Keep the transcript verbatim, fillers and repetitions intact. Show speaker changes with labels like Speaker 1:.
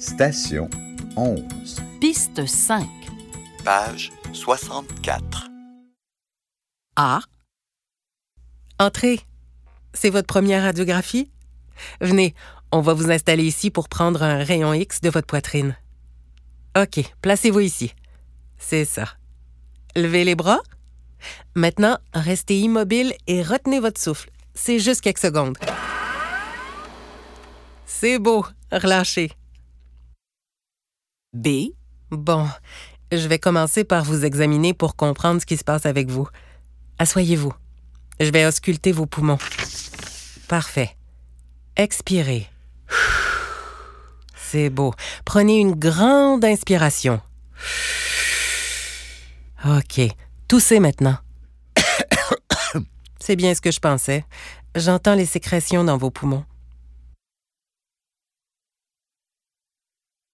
Speaker 1: Station onze.
Speaker 2: Piste cinq.
Speaker 3: Page soixante-quatre.
Speaker 2: A.
Speaker 4: Entrez. C'est votre première radiographie? Venez, on va vous installer ici pour prendre un rayon X de votre poitrine. OK, placez-vous ici. C'est ça. Levez les bras. Maintenant, restez immobile et retenez votre souffle. C'est juste quelques secondes. C'est beau, relâchez.
Speaker 2: B.
Speaker 4: Bon, je vais commencer par vous examiner pour comprendre ce qui se passe avec vous. Asseyez-vous. Je vais ausculter vos poumons. Parfait. Expirez. C'est beau. Prenez une grande inspiration. OK. Toussez maintenant. C'est bien ce que je pensais. J'entends les sécrétions dans vos poumons.